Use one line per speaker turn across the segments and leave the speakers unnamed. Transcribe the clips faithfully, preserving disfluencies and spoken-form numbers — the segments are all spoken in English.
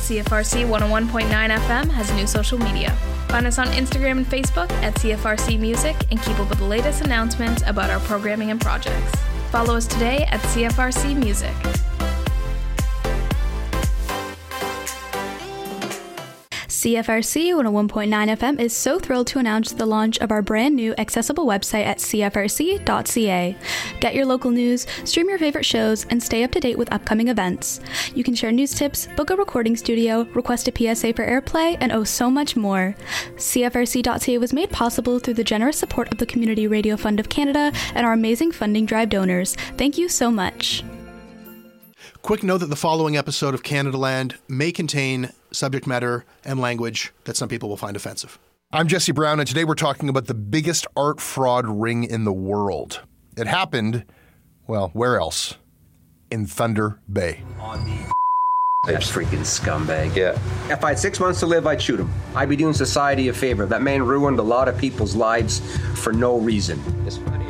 C F R C one oh one point nine F M has new social media. Find us on Instagram and Facebook at C F R C Music and keep up with the latest announcements about our programming and projects. Follow us today at C F R C Music.
C F R C one oh one point nine F M is so thrilled to announce the launch of our brand new accessible website at C F R C dot C A. Get your local news, stream your favorite shows, and stay up to date with upcoming events. You can share news tips, book a recording studio, request a P S A for airplay, and oh so much more. C F R C dot C A was made possible through the generous support of the Community Radio Fund of Canada and our amazing funding drive donors. Thank you so much.
Quick note that the following episode of Canadaland may contain subject matter and language that some people will find offensive. I'm Jesse Brown, and today we're talking about the biggest art fraud ring in the world. It happened, well, where else? In Thunder Bay.
That freaking scumbag.
Yeah.
If I had six months to live, I'd shoot him. I'd be doing society a favor. That man ruined a lot of people's lives for no reason. It's funny.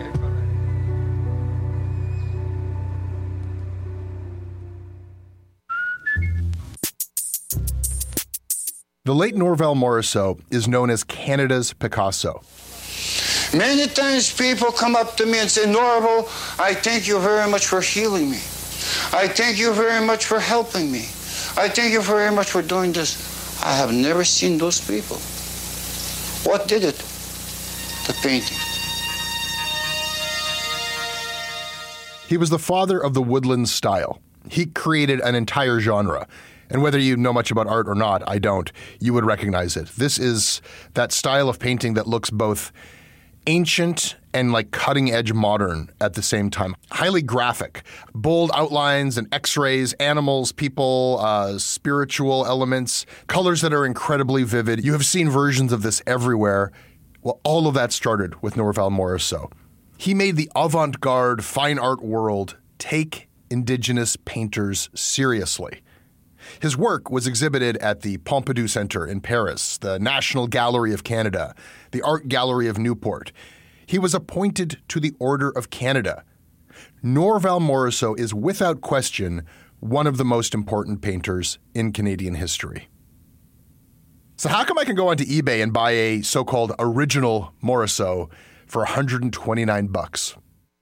The late Norval Morrisseau is known as Canada's Picasso.
Many times people come up to me and say, Norval, I thank you very much for healing me. I thank you very much for helping me. I thank you very much for doing this. I have never seen those people. What did it? The painting.
He was the father of the woodland style. He created an entire genre. And whether you know much about art or not, I don't, you would recognize it. This is that style of painting that looks both ancient and like cutting-edge modern at the same time. Highly graphic, bold outlines and x-rays, animals, people, uh, spiritual elements, colors that are incredibly vivid. You have seen versions of this everywhere. Well, all of that started with Norval Morrisseau. He made the avant-garde fine art world take Indigenous painters seriously. His work was exhibited at the Pompidou Centre in Paris, the National Gallery of Canada, the Art Gallery of Newport. He was appointed to the Order of Canada. Norval Morrisseau is without question one of the most important painters in Canadian history. So how come I can go onto eBay and buy a so-called original Morrisseau for one hundred twenty-nine bucks?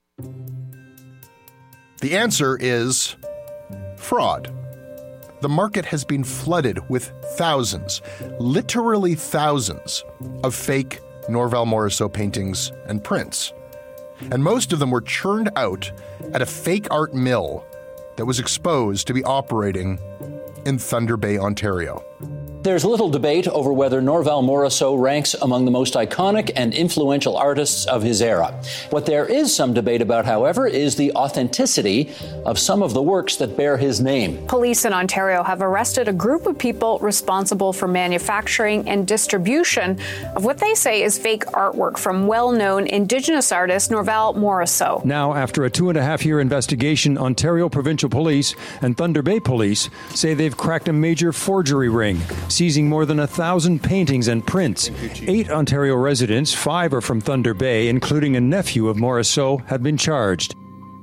The answer is fraud. The market has been flooded with thousands, literally thousands, of fake Norval Morrisseau paintings and prints. And most of them were churned out at a fake art mill that was exposed to be operating in Thunder Bay, Ontario.
There's little debate over whether Norval Morrisseau ranks among the most iconic and influential artists of his era. What there is some debate about, however, is the authenticity of some of the works that bear his name.
Police in Ontario have arrested a group of people responsible for manufacturing and distribution of what they say is fake artwork from well-known Indigenous artist Norval Morrisseau.
Now, after a two and a half year investigation, Ontario Provincial Police and Thunder Bay Police say they've cracked a major forgery ring, seizing more than a thousand paintings and prints. Eight Ontario residents, five are from Thunder Bay, including a nephew of Morrisseau, have been charged.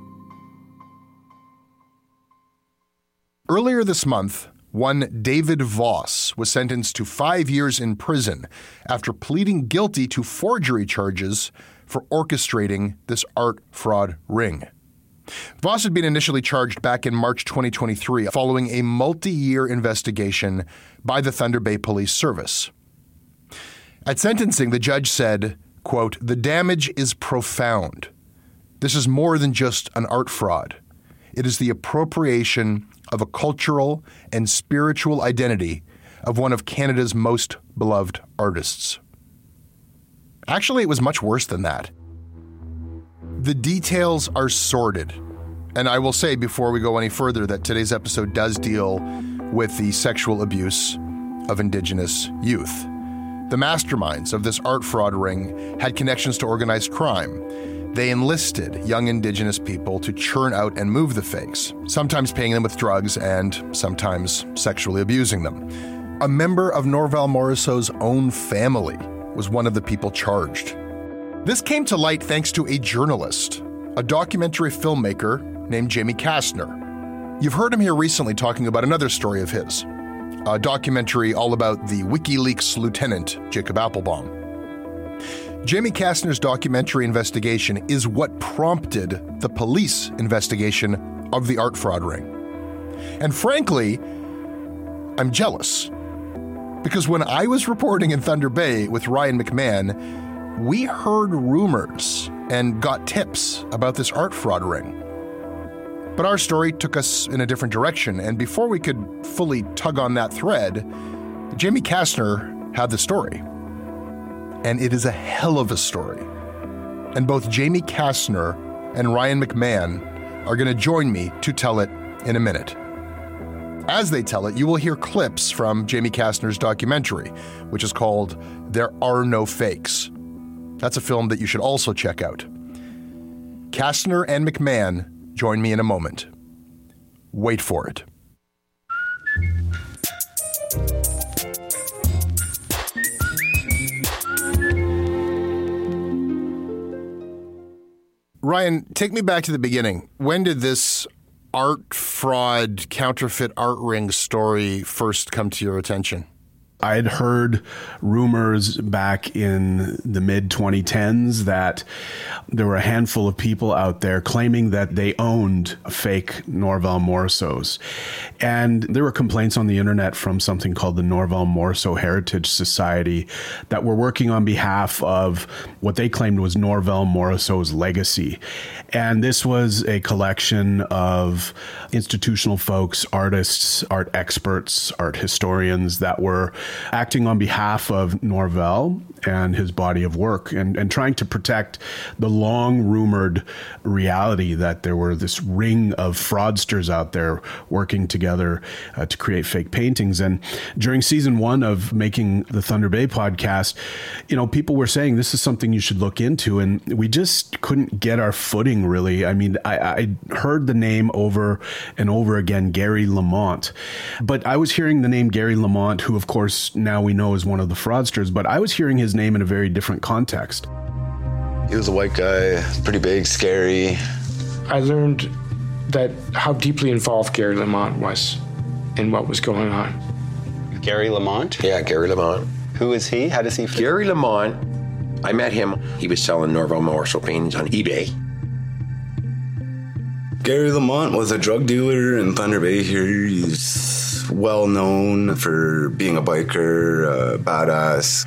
Earlier this month, one David Voss was sentenced to five years in prison after pleading guilty to forgery charges for orchestrating this art fraud ring. Voss had been initially charged back in March twenty twenty-three following a multi-year investigation by the Thunder Bay Police Service. At sentencing, the judge said, quote, "The damage is profound. This is more than just an art fraud. It is the appropriation of a cultural and spiritual identity of one of Canada's most beloved artists." Actually, it was much worse than that. The details are sordid, and I will say before we go any further that today's episode does deal with the sexual abuse of Indigenous youth. The masterminds of this art fraud ring had connections to organized crime. They enlisted young Indigenous people to churn out and move the fakes, sometimes paying them with drugs and sometimes sexually abusing them. A member of Norval Morrisseau's own family was one of the people charged. This came to light thanks to a journalist, a documentary filmmaker named Jamie Kastner. You've heard him here recently talking about another story of his, a documentary all about the WikiLeaks lieutenant, Jacob Appelbaum. Jamie Kastner's documentary investigation is what prompted the police investigation of the art fraud ring. And frankly, I'm jealous. Because when I was reporting in Thunder Bay with Ryan McMahon, we heard rumors and got tips about this art fraud ring. But our story took us in a different direction, and before we could fully tug on that thread, Jamie Kastner had the story. And it is a hell of a story. And both Jamie Kastner and Ryan McMahon are going to join me to tell it in a minute. As they tell it, you will hear clips from Jamie Kastner's documentary, which is called There Are No Fakes. That's a film that you should also check out. Kastner and McMahon join me in a moment. Wait for it. Ryan, take me back to the beginning. When did this art fraud, counterfeit art ring story first come to your attention?
I had heard rumors back in the mid twenty tens that there were a handful of people out there claiming that they owned fake Norval Morrisseaus. And there were complaints on the internet from something called the Norval Morrisseau Heritage Society that were working on behalf of what they claimed was Norval Morrisseau's legacy. And this was a collection of institutional folks, artists, art experts, art historians that were acting on behalf of Norval and his body of work and, and trying to protect the long rumored reality that there were this ring of fraudsters out there working together uh, to create fake paintings. And during season one of making the Thunder Bay podcast, you know, people were saying this is something you should look into. And we just couldn't get our footing, really. I mean, I, I heard the name over and over again, Gary Lamont. But I was hearing the name Gary Lamont, who, of course, now we know is one of the fraudsters, but I was hearing his name in a very different context.
He was a white guy, pretty big, scary.
I learned that how deeply involved Gary Lamont was in what was going on.
Gary Lamont?
Yeah, Gary Lamont.
Who is he? How does he fit?
Gary Lamont, I met him. He was selling Norval Morrisseau paintings on eBay.
Gary Lamont was a drug dealer in Thunder Bay here. He's well known for being a biker, a badass.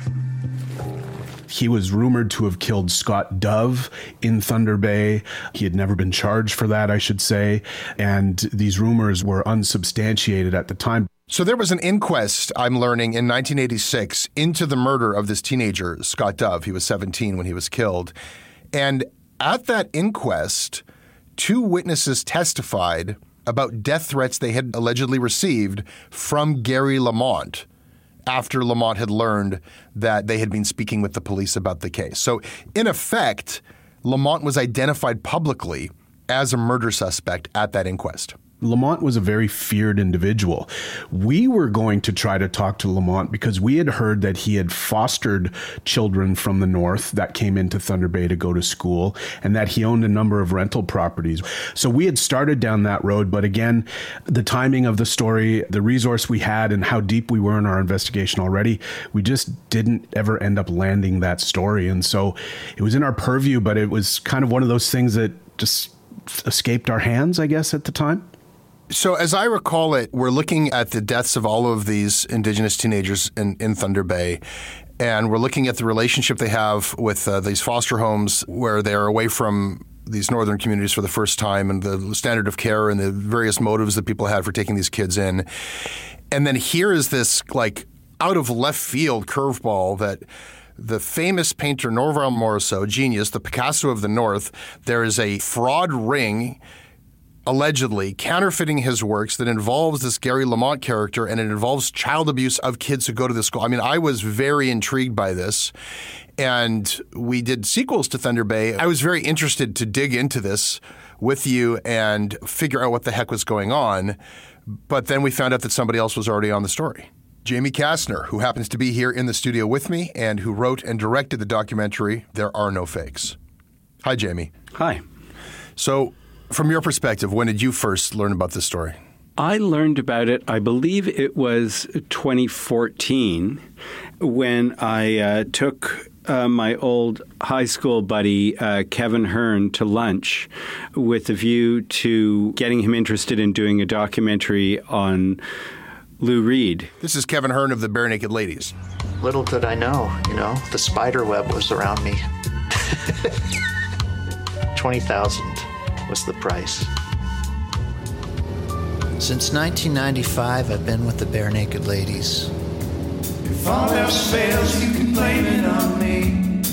He was rumored to have killed Scott Dove in Thunder Bay. He had never been charged for that, I should say. And these rumors were unsubstantiated at the time.
So there was an inquest, I'm learning, in nineteen eighty-six into the murder of this teenager, Scott Dove. He was seventeen when he was killed. And at that inquest, two witnesses testified about death threats they had allegedly received from Gary Lamont after Lamont had learned that they had been speaking with the police about the case. So, in effect, Lamont was identified publicly as a murder suspect at that inquest.
Lamont was a very feared individual. We were going to try to talk to Lamont because we had heard that he had fostered children from the north that came into Thunder Bay to go to school and that he owned a number of rental properties. So we had started down that road. But again, the timing of the story, the resource we had and how deep we were in our investigation already, we just didn't ever end up landing that story. And so it was in our purview, but it was kind of one of those things that just escaped our hands, I guess, at the time.
So as I recall it, we're looking at the deaths of all of these Indigenous teenagers in, in Thunder Bay, and we're looking at the relationship they have with uh, these foster homes where they're away from these northern communities for the first time and the standard of care and the various motives that people had for taking these kids in. And then here is this like out of left field curveball that the famous painter Norval Morrisseau, genius, the Picasso of the North, there is a fraud ring allegedly counterfeiting his works that involves this Gary Lamont character, and it involves child abuse of kids who go to the school. I mean, I was very intrigued by this, and we did sequels to Thunder Bay. I was very interested to dig into this with you and figure out what the heck was going on, but then we found out that somebody else was already on the story. Jamie Kastner, who happens to be here in the studio with me and who wrote and directed the documentary, There Are No Fakes. Hi, Jamie.
Hi.
So, from your perspective, when did you first learn about this story?
I learned about it, I believe it was twenty fourteen, when I uh, took uh, my old high school buddy, uh, Kevin Hearn, to lunch with a view to getting him interested in doing a documentary on Lou Reed.
This is Kevin Hearn of the Bare Naked Ladies.
Little did I know, you know, the spider web was around me. twenty thousand was the price. Since nineteen ninety-five, I've been with the Bare Naked Ladies.
If all else fails, you can blame it on me.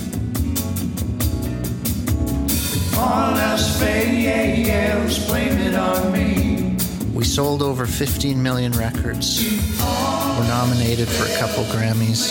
If all else fails, blame it on me.
We sold over fifteen million records. We're nominated for a couple Grammys.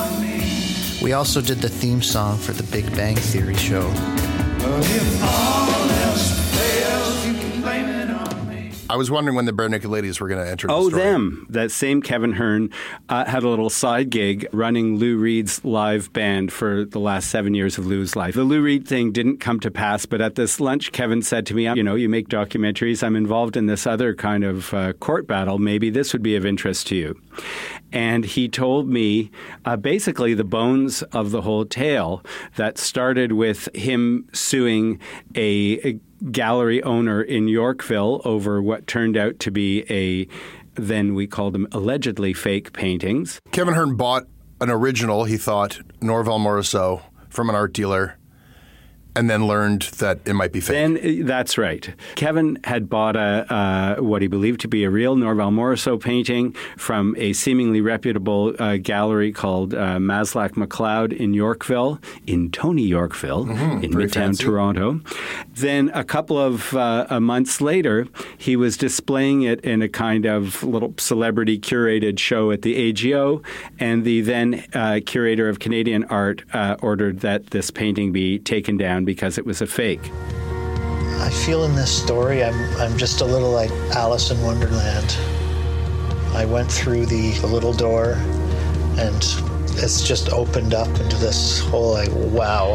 We also did the theme song for the Big Bang Theory show.
Well, if all else fails, you can blame it on me.
I was wondering when the Bare Naked Ladies were going to enter the
Oh,
story.
them. That same Kevin Hearn uh, had a little side gig running Lou Reed's live band for the last seven years of Lou's life. The Lou Reed thing didn't come to pass, but at this lunch, Kevin said to me, you know, you make documentaries. I'm involved in this other kind of uh, court battle. Maybe this would be of interest to you. And he told me uh, basically the bones of the whole tale that started with him suing a, a gallery owner in Yorkville over what turned out to be a, then we called them allegedly fake paintings.
Kevin Hearn bought an original, he thought, Norval Morrisseau from an art dealer, and then learned that it might be fake.
Then that's right. Kevin had bought a uh, what he believed to be a real Norval Morrisseau painting from a seemingly reputable uh, gallery called uh, Maslach McLeod in Yorkville, in Tony Yorkville, mm-hmm, in Midtown fancy. Toronto. Then a couple of uh, months later, he was displaying it in a kind of little celebrity curated show at the A G O, and the then uh, curator of Canadian art uh, ordered that this painting be taken down because it was a fake.
I feel in this story I'm I'm just a little like Alice in Wonderland. I went through the, the little door and it's just opened up into this whole like, wow.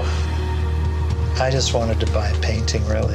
I just wanted to buy a painting, really.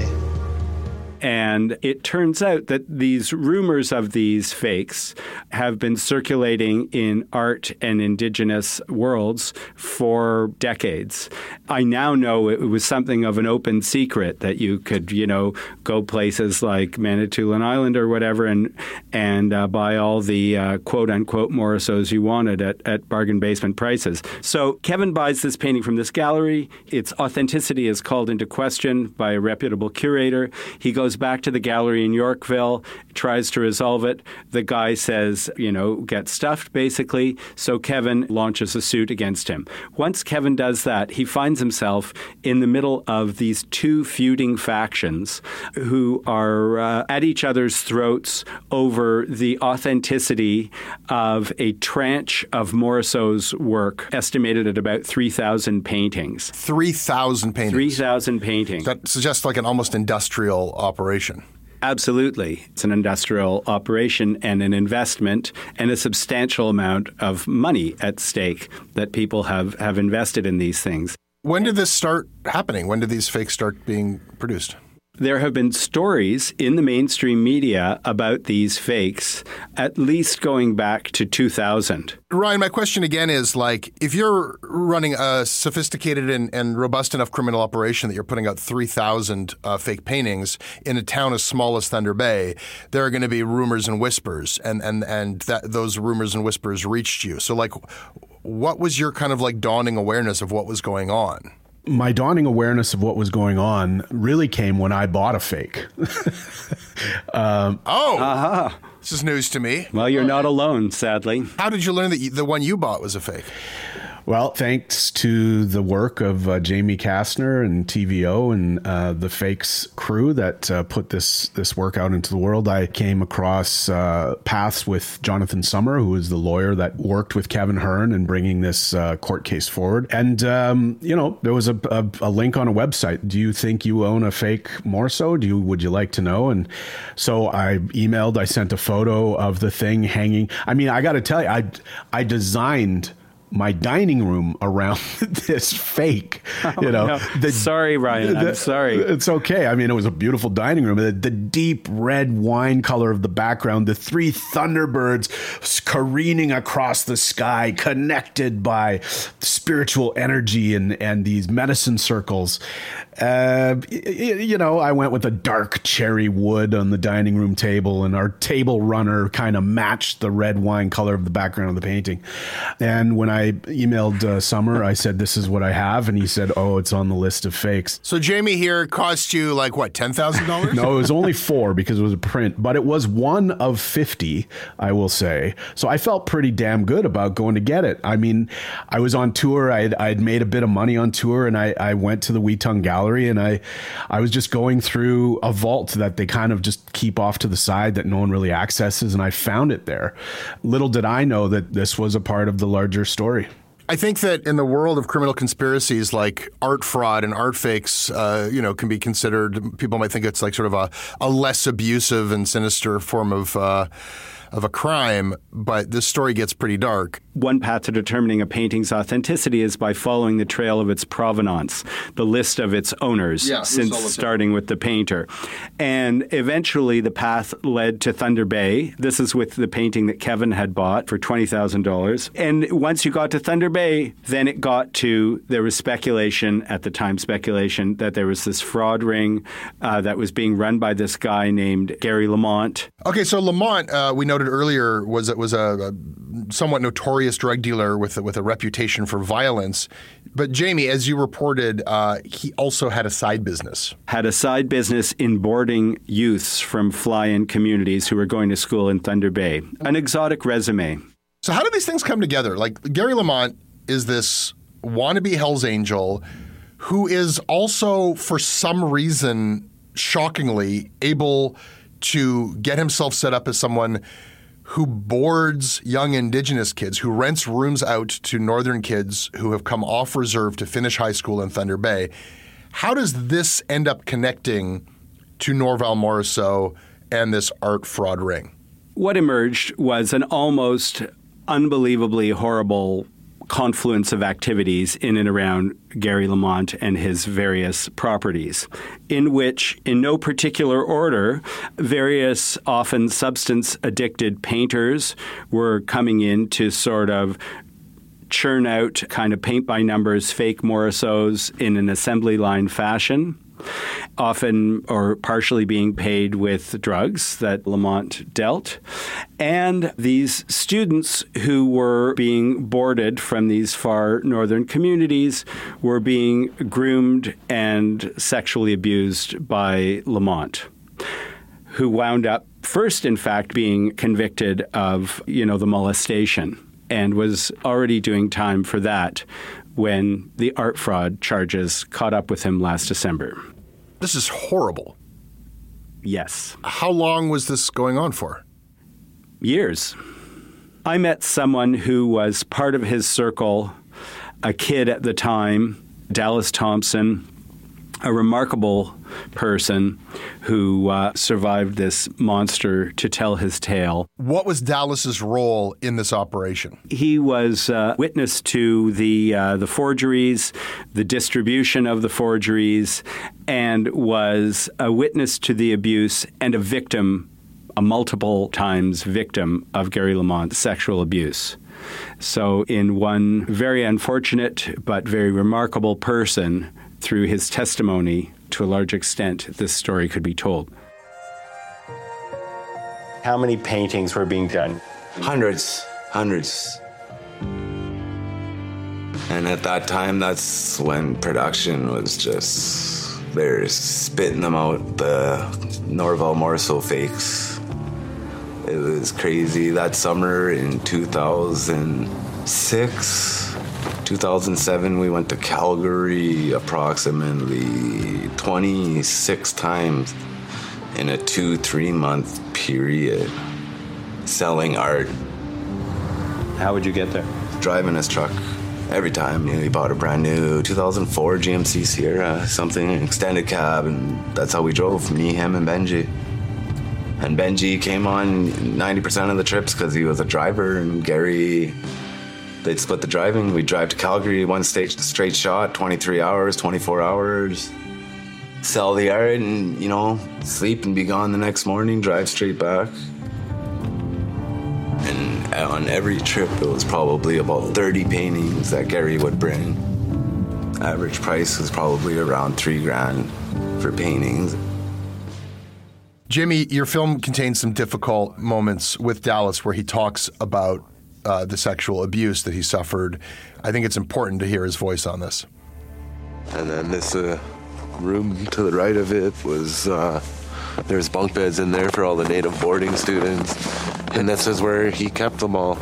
And it turns out that these rumors of these fakes have been circulating in art and Indigenous worlds for decades. I now know it was something of an open secret that you could, you know, go places like Manitoulin Island or whatever and and uh, buy all the uh, quote-unquote Morrisseaus you wanted at, at bargain basement prices. So Kevin buys this painting from this gallery. Its authenticity is called into question by a reputable curator. He goes back to the gallery in Yorkville, tries to resolve it. The guy says, you know, get stuffed, basically. So Kevin launches a suit against him. Once Kevin does that, he finds himself in the middle of these two feuding factions who are uh, at each other's throats over the authenticity of a tranche of Morrisseau's work, estimated at about three thousand paintings.
three thousand paintings?
three thousand paintings.
That suggests like an almost industrial operation.
Absolutely. It's an industrial operation and an investment and a substantial amount of money at stake that people have, have invested in these things.
When did this start happening? When did these fakes start being produced?
There have been stories in the mainstream media about these fakes, at least going back to two thousand.
Ryan, my question again is, like, if you're running a sophisticated and, and robust enough criminal operation that you're putting out three thousand uh, fake paintings in a town as small as Thunder Bay, there are going to be rumors and whispers, and, and, and that those rumors and whispers reached you. So, like, what was your kind of, like, dawning awareness of what was going on?
My dawning awareness of what was going on really came when I bought a fake. um,
oh,
uh-huh.
This is news to me.
Well, you're not alone, sadly.
How did you learn that you, the one you bought was a fake?
Well, thanks to the work of uh, Jamie Kastner and T V O and uh, the Fakes crew that uh, put this this work out into the world, I came across uh, paths with Jonathan Sommer, who is the lawyer that worked with Kevin Hearn in bringing this uh, court case forward. And, um, you know, there was a, a, a link on a website. Do you think you own a fake Morrisseau? Do you, would you like to know? And so I emailed, I sent a photo of the thing hanging. I mean, I got to tell you, I I designed my dining room around this fake, you know.
Oh, no.
the,
sorry, Ryan.
the,
I'm sorry.
It's okay. I mean, it was a beautiful dining room. The, the deep red wine color of the background, the three Thunderbirds careening across the sky, connected by spiritual energy and, and these medicine circles. Uh, you know, I went with a dark cherry wood on the dining room table, and our table runner kind of matched the red wine color of the background of the painting. And when I emailed uh, Summer, I said, this is what I have. And he said, oh, it's on the list of fakes.
So Jamie here cost you like, what, ten thousand dollars?
No, it was only four because it was a print, but it was one of fifty, I will say. So I felt pretty damn good about going to get it. I mean, I was on tour. I'd, I'd made a bit of money on tour, and I, I went to the Weetung Gallery. And I, I was just going through a vault that they kind of just keep off to the side that no one really accesses, and I found it there. Little did I know that this was a part of the larger story.
I think that in the world of criminal conspiracies, like art fraud and art fakes, uh, you know, can be considered. People might think it's like sort of a, a less abusive and sinister form of uh, of a crime, but this story gets pretty dark.
One path to determining a painting's authenticity is by following the trail of its provenance, the list of its owners,
yeah,
since starting with the painter. And eventually the path led to Thunder Bay. This is with the painting that Kevin had bought for twenty thousand dollars. And once you got to Thunder Bay, then it got to, there was speculation, at the time speculation, that there was this fraud ring uh, that was being run by this guy named Gary Lamont.
Okay, so Lamont, uh, we noted earlier, was was a, a somewhat notorious drug dealer with a, with a reputation for violence. But Jamie, as you reported, uh, he also had a side business.
Had a side business in boarding youths from fly-in communities who were going to school in Thunder Bay. An exotic resume.
So how do these things come together? Like, Gary Lamont is this wannabe Hell's Angel who is also, for some reason, shockingly, able to get himself set up as someone who boards young Indigenous kids, who rents rooms out to Northern kids who have come off reserve to finish high school in Thunder Bay. How does this end up connecting to Norval Morrisseau and this art fraud ring?
What emerged was an almost unbelievably horrible confluence of activities in and around Gary Lamont and his various properties, in which, in no particular order, various often substance-addicted painters were coming in to sort of churn out kind of paint-by-numbers fake Morrisseaus in an assembly line fashion, often or partially being paid with drugs that Lamont dealt. And these students who were being boarded from these far northern communities were being groomed and sexually abused by Lamont, who wound up first, in fact, being convicted of, you know, the molestation and was already doing time for that when the art fraud charges caught up with him last December.
This is horrible.
Yes.
How long was this going on for?
Years. I met someone who was part of his circle, a kid at the time, Dallas Thompson, a remarkable person who uh, survived this monster to tell his tale.
What was Dallas's role in this operation?
He was uh, witness to the uh, the forgeries, the distribution of the forgeries, and was a witness to the abuse and a victim, a multiple times victim of Gary Lamont's sexual abuse. So in one very unfortunate but very remarkable person, through his testimony, to a large extent, this story could be told.
How many paintings were being done?
Hundreds, hundreds. And at that time, that's when production was just, they're spitting them out, the Norval Morrisseau fakes. It was crazy. That summer in two thousand six, two thousand seven, we went to Calgary approximately twenty-six times in a two, three month period selling art.
How would you get there?
Driving his truck every time. You know, he bought a brand new two thousand four G M C Sierra, something, an extended cab, and that's how we drove, me, him, and Benji. And Benji came on ninety percent of the trips because he was a driver, and Gary They'd split the driving. We'd drive to Calgary, one state straight shot, twenty-three hours, twenty-four hours. Sell the art and, you know, sleep and be gone the next morning, drive straight back. And on every trip, it was probably about thirty paintings that Gary would bring. Average price was probably around three grand for paintings.
Jimmy, your film contains some difficult moments with Dallas where he talks about uh, the sexual abuse that he suffered. I think it's important to hear his voice on this.
And then this uh, room to the right of it was, uh, there's bunk beds in there for all the native boarding students. And this is where he kept them all.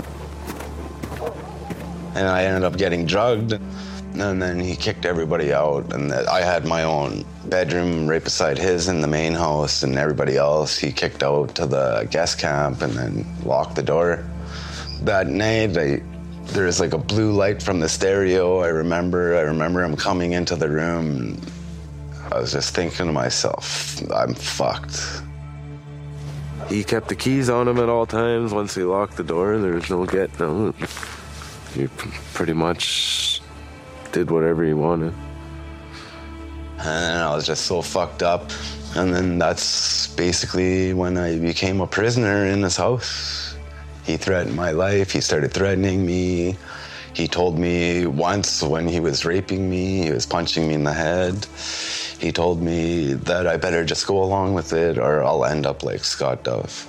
And I ended up getting drugged. And then he kicked everybody out. And I had my own bedroom right beside his in the main house, and everybody else he kicked out to the guest camp and then locked the door. That night, I, there was like a blue light from the stereo. I remember, I remember him coming into the room. And I was just thinking to myself, I'm fucked.
He kept the keys on him at all times. Once he locked the door, there was no getting out. You pretty much did whatever he wanted.
And I was just so fucked up. And then that's basically when I became a prisoner in his house. He threatened my life. He started threatening me. He told me once when he was raping me, he was punching me in the head. He told me that I better just go along with it or I'll end up like Scott Dove.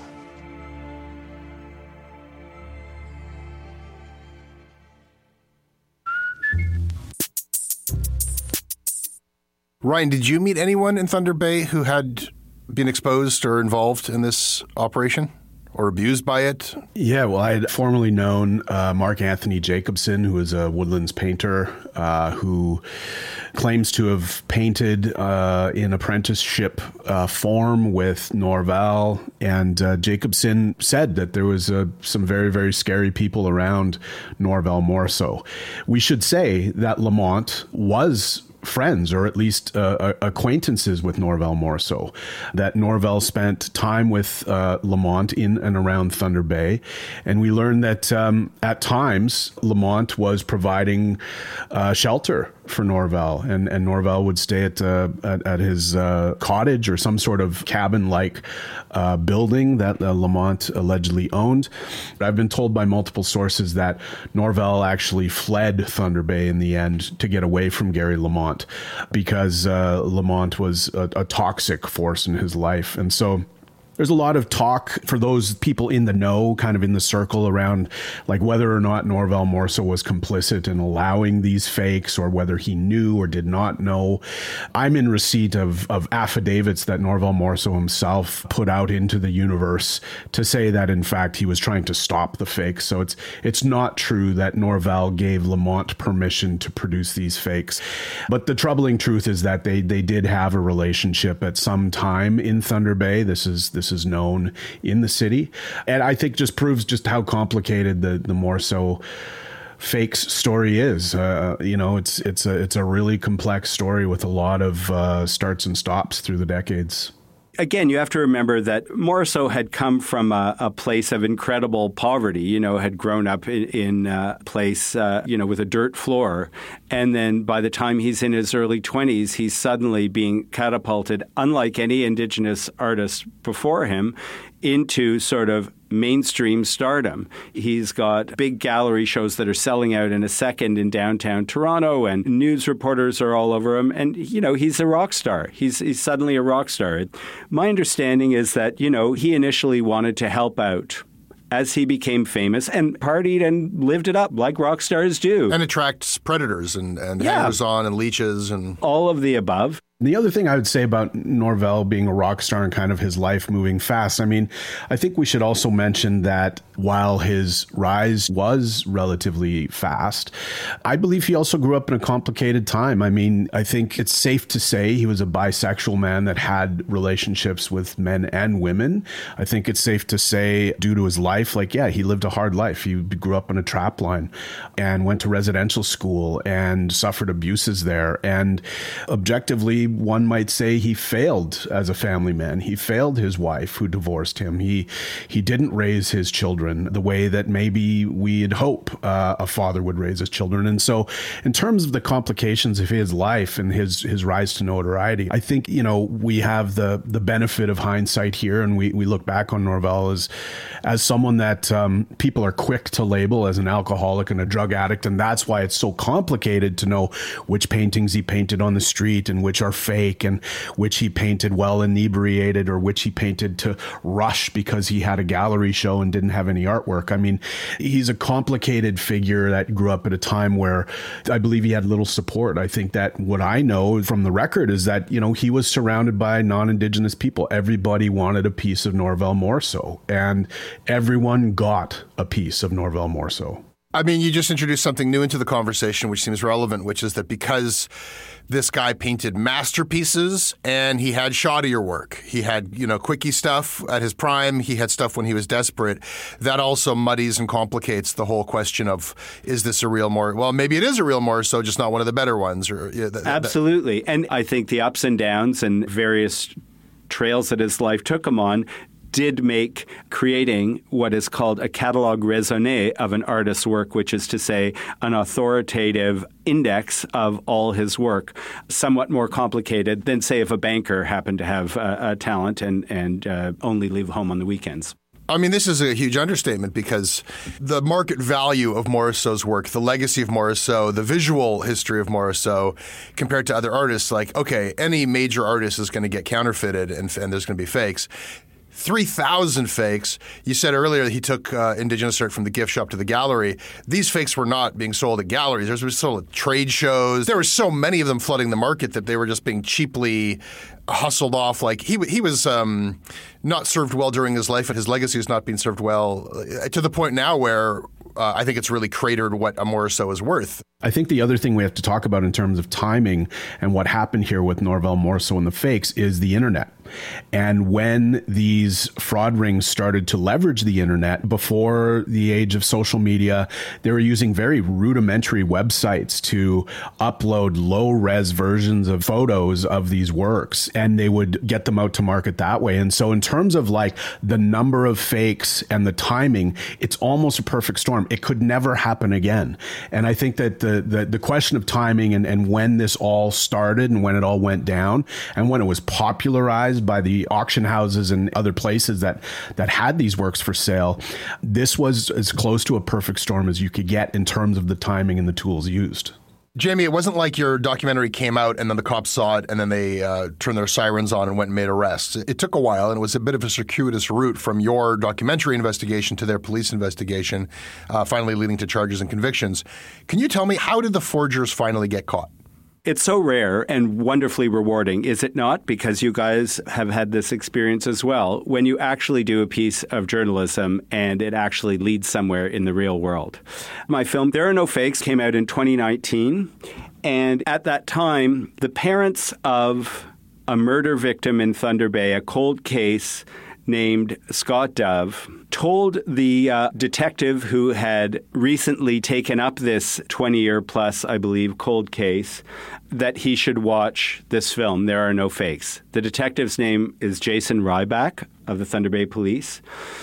Ryan, did you meet anyone in Thunder Bay who had been exposed or involved in this operation or abused by it?
Yeah, well, I had formerly known uh, Mark Anthony Jacobson, who is a Woodlands painter uh, who claims to have painted uh, in apprenticeship uh, form with Norval. And uh, Jacobson said that there was uh, some very, very scary people around Norval Morrisseau. We should say that Lamont was friends, or at least uh, acquaintances with Norval Morrisseau, that Norval spent time with uh, Lamont in and around Thunder Bay. And we learned that um, at times Lamont was providing uh, shelter for Norval, and, and Norval would stay at, uh, at, at his uh, cottage or some sort of cabin-like uh, building that uh, Lamont allegedly owned. I've been told by multiple sources that Norval actually fled Thunder Bay in the end to get away from Gary Lamont, because uh, Lamont was a, a toxic force in his life. And so there's a lot of talk for those people in the know, kind of in the circle around, like whether or not Norval Morrisseau was complicit in allowing these fakes, or whether he knew or did not know. I'm in receipt of, of affidavits that Norval Morrisseau himself put out into the universe to say that, in fact, he was trying to stop the fakes. So it's it's not true that Norval gave Lamont permission to produce these fakes. But the troubling truth is that they they did have a relationship at some time in Thunder Bay. This is this is known in the city. And I think just proves just how complicated the, the Morrisseau fakes story is. Uh, you know, it's it's a it's a really complex story with a lot of uh, starts and stops through the decades.
Again, you have to remember that Morrisseau had come from a, a place of incredible poverty, you know, had grown up in, in a place, uh, you know, with a dirt floor. And then by the time he's in his early twenties, he's suddenly being catapulted, unlike any Indigenous artist before him, into sort of mainstream stardom. He's got big gallery shows that are selling out in a second in downtown Toronto, and news reporters are all over him. And, you know, he's a rock star. He's, he's suddenly a rock star. My understanding is that, you know, he initially wanted to help out as he became famous and partied and lived it up like rock stars do.
And attracts predators and, and
Yeah.
hangers on and leeches and
all of the above.
The other thing I would say about Norval being a rock star and kind of his life moving fast, I mean, I think we should also mention that while his rise was relatively fast, I believe he also grew up in a complicated time. I mean, I think it's safe to say he was a bisexual man that had relationships with men and women. I think it's safe to say, due to his life, like, yeah, he lived a hard life. He grew up on a trap line and went to residential school and suffered abuses there. And objectively, maybe one might say he failed as a family man. He failed his wife who divorced him. He he didn't raise his children the way that maybe we'd hope uh, a father would raise his children. And so in terms of the complications of his life and his his rise to notoriety, I think, you know, we have the the benefit of hindsight here, and we, we look back on Norvell as as someone that um, people are quick to label as an alcoholic and a drug addict, and that's why it's so complicated to know which paintings he painted on the street and which are fake, and which he painted while inebriated, or which he painted to rush because he had a gallery show and didn't have any artwork. I mean, he's a complicated figure that grew up at a time where I believe he had little support. I think that what I know from the record is that, you know, he was surrounded by non-Indigenous people. Everybody wanted a piece of Norvell Morrisseau, and everyone got a piece of Norvell Morrisseau.
I mean, you just introduced something new into the conversation, which seems relevant, which is that because this guy painted masterpieces and he had shoddier work, he had, you know, quickie stuff at his prime, he had stuff when he was desperate, that also muddies and complicates the whole question of, is this a real Morrisseau? Well, maybe it is a real Morrisseau, just not one of the better ones. Or yeah, th-
Absolutely. Th- and I think the ups and downs and various trails that his life took him on did make creating what is called a catalogue raisonné of an artist's work, which is to say an authoritative index of all his work, somewhat more complicated than, say, if a banker happened to have uh, a talent and, and uh, only leave home on the weekends.
I mean, this is a huge understatement because the market value of Morrisseau's work, the legacy of Morrisseau, the visual history of Morrisseau compared to other artists, like, okay, any major artist is going to get counterfeited and, and there's going to be fakes. three thousand fakes. You said earlier that he took uh, Indigenous art from the gift shop to the gallery. These fakes were not being sold at galleries. They were sold at trade shows. There were so many of them flooding the market that they were just being cheaply hustled off. Like he he was um, not served well during his life, and his legacy is not being served well uh, to the point now where uh, I think it's really cratered what a Morrisseau is worth.
I think the other thing we have to talk about in terms of timing and what happened here with Norvell Morrisseau and the fakes is the internet. And when these fraud rings started to leverage the internet before the age of social media, they were using very rudimentary websites to upload low-res versions of photos of these works, and they would get them out to market that way. And so in terms of like the number of fakes and the timing, it's almost a perfect storm. It could never happen again. And I think that the the, the question of timing and, and when this all started and when it all went down and when it was popularized by the auction houses and other places that that had these works for sale, this was as close to a perfect storm as you could get in terms of the timing and the tools used.
Jamie, it wasn't like your documentary came out and then the cops saw it and then they uh, turned their sirens on and went and made arrests. It took a while, and it was a bit of a circuitous route from your documentary investigation to their police investigation, uh, finally leading to charges and convictions. Can you tell me, how did the forgers finally get caught?
It's so rare and wonderfully rewarding, is it not? Because you guys have had this experience as well. When you actually do a piece of journalism and it actually leads somewhere in the real world. My film, There Are No Fakes, came out in twenty nineteen. And at that time, the parents of a murder victim in Thunder Bay, a cold case named Scott Dove, told the uh, detective who had recently taken up this twenty-year plus, I believe, cold case, that he should watch this film, There Are No Fakes. The detective's name is Jason Ryback of the Thunder Bay Police.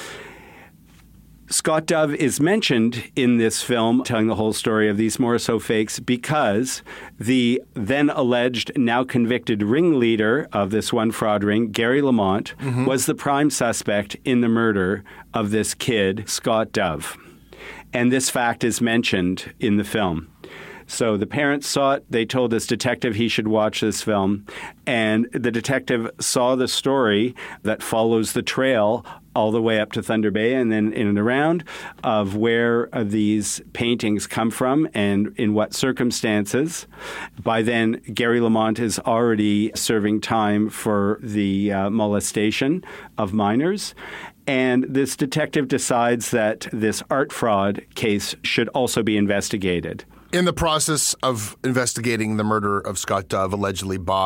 Scott Dove is mentioned in this film, telling the whole story of these Morrisseau fakes, because the then alleged, now convicted ringleader of this one fraud ring, Gary Lamont, mm-hmm. was the prime suspect in the murder of this kid, Scott Dove. And this fact is mentioned in the film. So the parents saw it. They told this detective he should watch this film. And the detective saw the story that follows the trail all the way up to Thunder Bay and then in and around of where these paintings come from and in what circumstances. By then, Gary Lamont is already serving time for the uh, molestation of minors. And this detective decides that this art fraud case should also be investigated.
In the process of investigating the murder of Scott Dove, allegedly by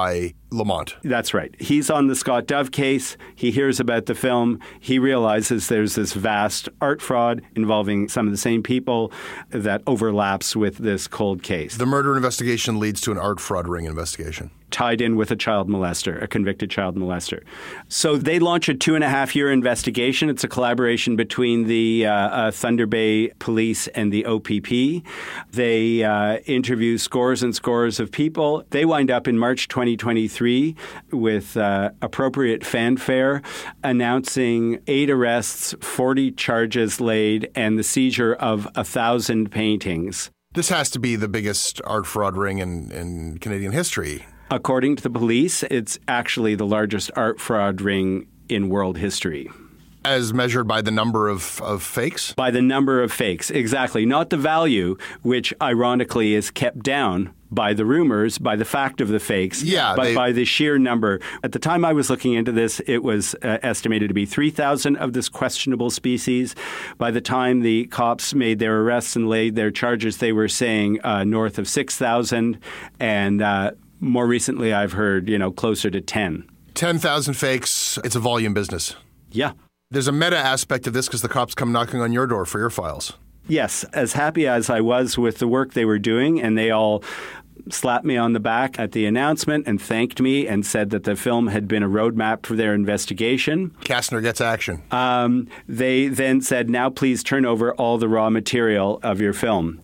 Lamont.
That's right. He's on the Scott Dove case. He hears about the film. He realizes there's this vast art fraud involving some of the same people that overlaps with this cold case.
The murder investigation leads to an art fraud ring investigation.
Tied in with a child molester, a convicted child molester. So they launch a two and a half year investigation. It's a collaboration between the uh, uh, Thunder Bay Police and the O P P. They uh, interview scores and scores of people. They wind up in March twenty twenty-three with uh, appropriate fanfare announcing eight arrests, forty charges laid, and the seizure of a thousand paintings.
This has to be the biggest art fraud ring in, in Canadian history.
According to the police, it's actually the largest art fraud ring in world history.
As measured by the number of, of fakes?
By the number of fakes, exactly. Not the value, which ironically is kept down by the rumors, by the fact of the fakes,
yeah,
but
they...
by the sheer number. At the time I was looking into this, it was uh, estimated to be three thousand of this questionable species. By the time the cops made their arrests and laid their charges, they were saying uh, north of six thousand, and uh, more recently I've heard, you know, closer to ten.
ten thousand fakes. It's a volume business.
Yeah.
There's a meta aspect of this because the cops come knocking on your door for your files.
Yes, as happy as I was with the work they were doing, and they all slapped me on the back at the announcement and thanked me and said that the film had been a roadmap for their investigation.
Kastner gets action.
Um, they then said, now please turn over all the raw material of your film.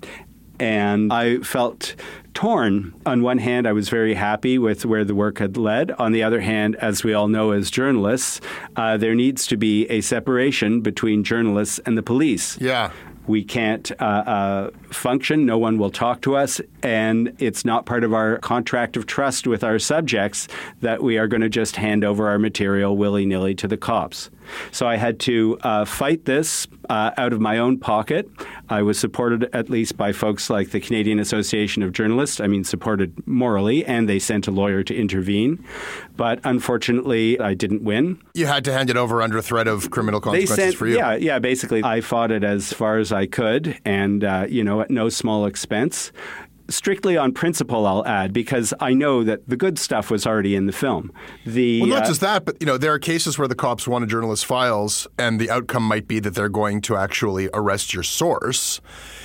And I felt torn. On one hand, I was very happy with where the work had led. On the other hand, as we all know as journalists, uh, there needs to be a separation between journalists and the police.
Yeah.
We can't uh, uh, function. No one will talk to us. And it's not part of our contract of trust with our subjects that we are going to just hand over our material willy-nilly to the cops. So I had to uh, fight this uh, out of my own pocket. I was supported at least by folks like the Canadian Association of Journalists. I mean, supported morally, and they sent a lawyer to intervene. But unfortunately, I didn't win.
You had to hand it over under threat of criminal consequences
they sent,
for you.
Yeah, yeah. Basically, I fought it as far as I could, and uh, you know, at no small expense. Strictly on principle, I'll add, because I know that the good stuff was already in the film. The,
well, not
uh,
just that, but you know, there are cases where the cops want a journalist's files, and the outcome might be that they're going to actually arrest your source.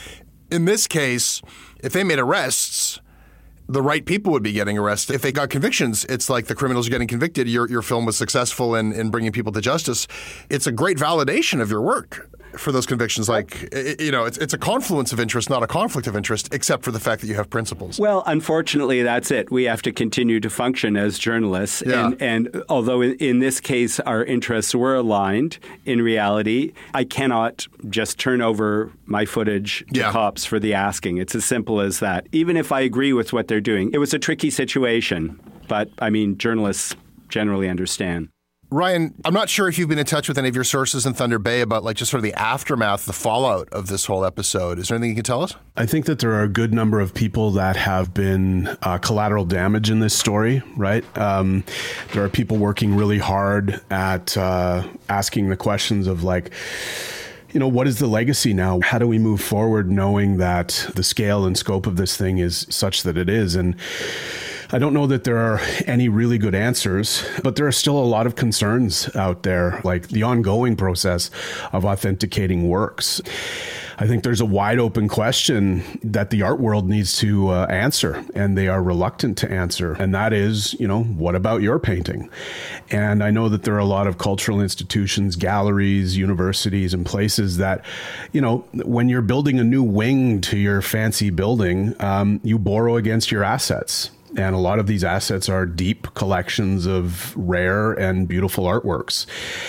In this case, if they made arrests, the right people would be getting arrested. If they got convictions, it's like the criminals are getting convicted. Your your film was successful in, in bringing people to justice. It's a great validation of your work for those convictions. Like, you know, it's it's a confluence of interest, not a conflict of interest, except for the fact that you have principles.
Well, unfortunately, that's it. We have to continue to function as journalists.
Yeah.
And, and although in, in this case our interests were aligned, in reality, I cannot just turn over my footage to
Yeah.
cops for the asking. It's as simple as that. Even if I agree with what they're doing. It was a tricky situation, but I mean, journalists generally understand.
Ryan, I'm not sure if you've been in touch with any of your sources in Thunder Bay about like just sort of the aftermath, the fallout of this whole episode. Is there anything you can tell us?
I think that there are a good number of people that have been uh, collateral damage in this story, right? Um, there are people working really hard at uh, asking the questions of like, you know, what is the legacy now? How do we move forward knowing that the scale and scope of this thing is such that it is? And I don't know that there are any really good answers, but there are still a lot of concerns out there, like the ongoing process of authenticating works. I think there's a wide open question that the art world needs to uh, answer, and they are reluctant to answer. And that is, you know, what about your painting? And I know that there are a lot of cultural institutions, galleries, universities, and places that, you know, when you're building a new wing to your fancy building, um, you borrow against your assets. And a lot of these assets are deep collections of rare and beautiful artworks.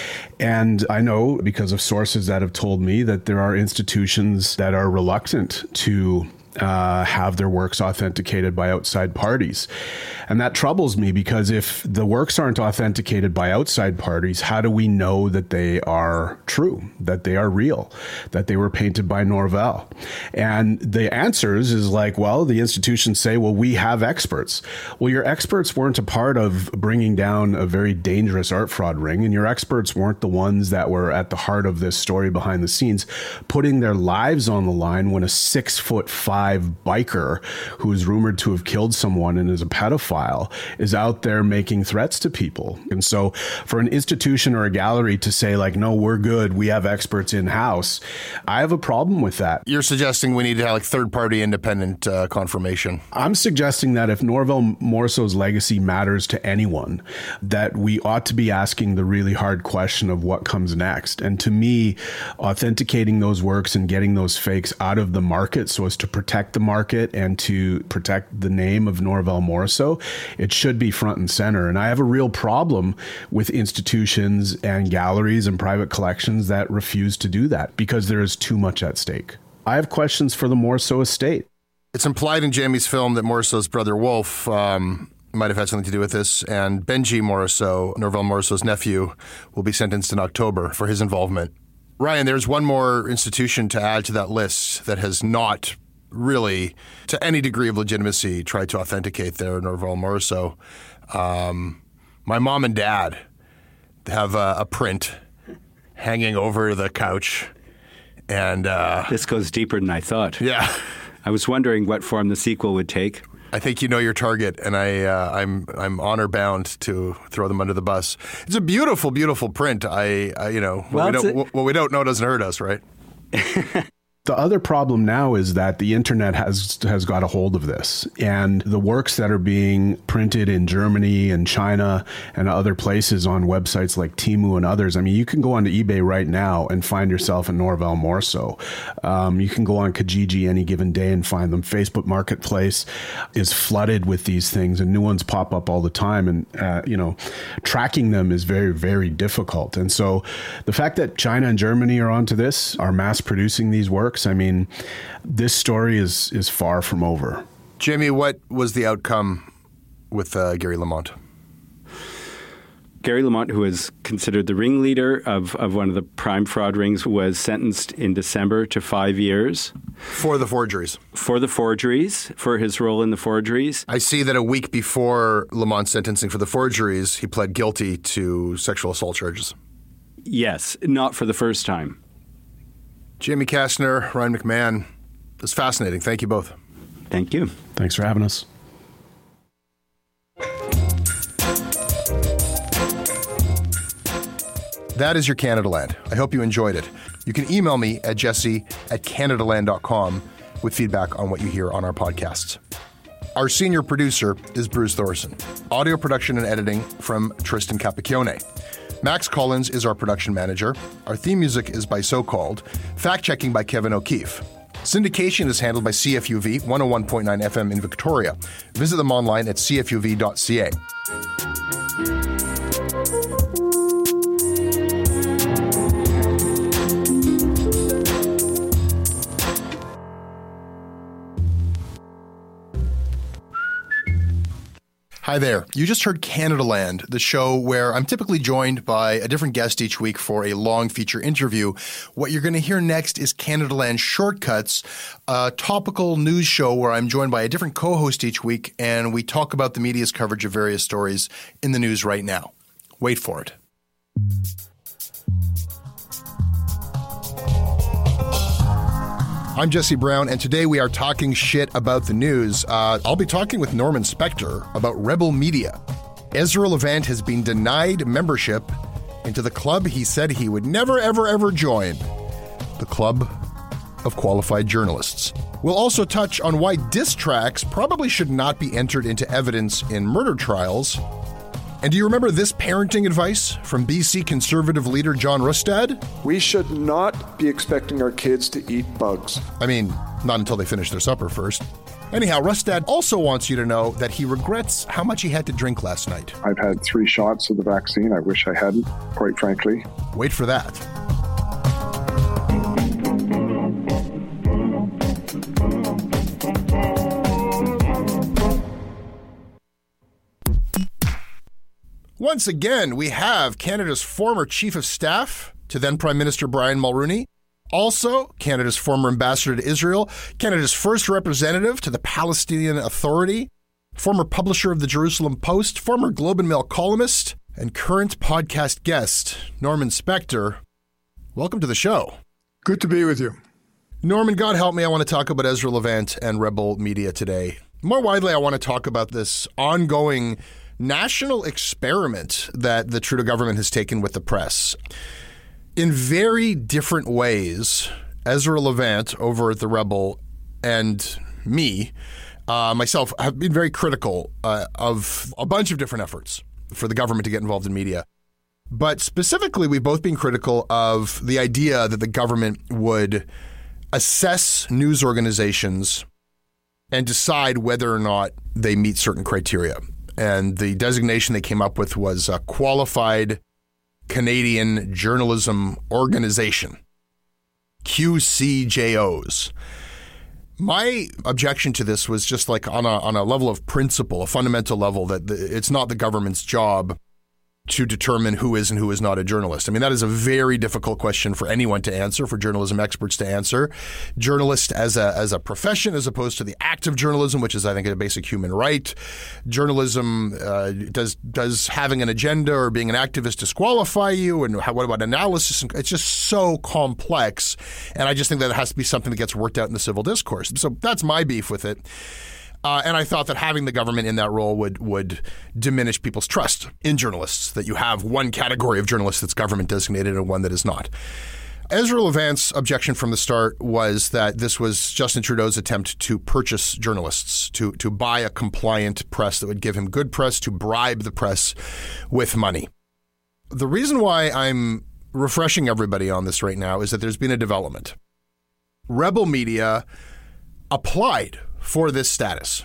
And I know because of sources that have told me that there are institutions that are reluctant to uh, have their works authenticated by outside parties. And that troubles me because if the works aren't authenticated by outside parties, how do we know that they are true, that they are real, that they were painted by Norval? And the answers is like, well, the institutions say, well, we have experts. Well, your experts weren't a part of bringing down a very dangerous art fraud ring, and your experts weren't the ones that were at the heart of this story behind the scenes, putting their lives on the line when a six foot five alive biker who is rumored to have killed someone and is a pedophile is out there making threats to people. And so for an institution or a gallery to say like, no, we're good, we have experts in-house, I have a problem with that.
You're suggesting we need to have like third-party independent uh, confirmation.
I'm suggesting that if Norval Morrisseau's legacy matters to anyone, that we ought to be asking the really hard question of what comes next. And to me, authenticating those works and getting those fakes out of the market so as to protect the market and to protect the name of Norval Morrisseau, it should be front and center. And I have a real problem with institutions and galleries and private collections that refuse to do that because there is too much at stake. I have questions for the Morrisseau estate.
It's implied in Jamie's film that Morrisseau's brother Wolf um, might have had something to do with this, and Benji Morrisseau, Norval Morrisseau's nephew, will be sentenced in October for his involvement. Ryan, there's one more institution to add to that list that has not really, to any degree of legitimacy, tried to authenticate their Norval Morrisseau. Um, my mom and dad have a, a print hanging over the couch. And uh,
this goes deeper than I thought.
Yeah.
I was wondering what form the sequel would take.
I think you know your target, and I, uh, I'm I'm honor bound to throw them under the bus. It's a beautiful, beautiful print. I, I you know, what, well, we don't, a- what we don't know doesn't hurt us, right?
The other problem now is that the internet has has got a hold of this, and the works that are being printed in Germany and China and other places on websites like Temu and others. I mean, you can go onto eBay right now and find yourself a Norval Morrisseau. Um, you can go on Kijiji any given day and find them. Facebook Marketplace is flooded with these things, and new ones pop up all the time. And uh, you know, tracking them is very, very difficult. And so, the fact that China and Germany are onto this, are mass producing these works. I mean, this story is is far from over.
Jamie, what was the outcome with uh, Gary Lamont?
Gary Lamont, who is considered the ringleader of, of one of the prime fraud rings, was sentenced in December to five years.
For the forgeries?
For the forgeries, for his role in the forgeries.
I see that a week before Lamont's sentencing for the forgeries, he pled guilty to sexual assault charges.
Yes, not for the first time.
Jamie Kastner, Ryan McMahon, it's fascinating. Thank you both.
Thank you.
Thanks for having us.
That is your Canadaland. I hope you enjoyed it. You can email me at jesse at canadaland dot com with feedback on what you hear on our podcasts. Our senior producer is Bruce Thorson. Audio production and editing from Tristan Capacchione. Max Collins is our production manager. Our theme music is by So Called. Fact-checking by Kevin O'Keefe. Syndication is handled by C F U V one oh one point nine F M in Victoria. Visit them online at c f u v dot c a. Hi there. You just heard Canadaland, the show where I'm typically joined by a different guest each week for a long feature interview. What you're going to hear next is Canadaland Shortcuts, a topical news show where I'm joined by a different co-host each week, and we talk about the media's coverage of various stories in the news right now. Wait for it. I'm Jesse Brown, and today we are talking shit about the news. Uh, I'll be talking with Norman Spector about Rebel Media. Ezra Levant has been denied membership into the club he said he would never, ever, ever join, the Club of Qualified Journalists. We'll also touch on why diss tracks probably should not be entered into evidence in murder trials. And do you remember this parenting advice from B C Conservative leader John Rustad?
We should not be expecting our kids to eat bugs.
I mean, not until they finish their supper first. Anyhow, Rustad also wants you to know that he regrets how much he had to drink last night.
I've had three shots of the vaccine. I wish I hadn't, quite frankly.
Wait for that. Once again, we have Canada's former Chief of Staff to then Prime Minister Brian Mulroney, also Canada's former ambassador to Israel, Canada's first representative to the Palestinian Authority, former publisher of the Jerusalem Post, former Globe and Mail columnist, and current podcast guest, Norman Spector. Welcome to the show.
Good to be with you.
Norman, God help me, I want to talk about Ezra Levant and Rebel Media today. More widely, I want to talk about this ongoing national experiment that the Trudeau government has taken with the press. In very different ways, Ezra Levant over at the Rebel and me, uh, myself, have been very critical uh, of a bunch of different efforts for the government to get involved in media. But specifically, we've both been critical of the idea that the government would assess news organizations and decide whether or not they meet certain criteria. And the designation they came up with was a Qualified Canadian Journalism Organization, Q C J Os. My objection to this was just like on a on a level of principle, a fundamental level, that the, it's not the government's job to determine who is and who is not a journalist. I mean, that is a very difficult question for anyone to answer, for journalism experts to answer. Journalist as a as a profession, as opposed to the act of journalism, which is, I think, a basic human right. Journalism, uh, does does having an agenda or being an activist disqualify you? And how, what about analysis? It's just so complex. And I just think that it has to be something that gets worked out in the civil discourse. So that's my beef with it. Uh, and I thought that having the government in that role would would diminish people's trust in journalists, that you have one category of journalists that's government designated and one that is not. Ezra Levant's objection from the start was that this was Justin Trudeau's attempt to purchase journalists, to, to buy a compliant press that would give him good press, to bribe the press with money. The reason why I'm refreshing everybody on this right now is that there's been a development. Rebel Media applied for this status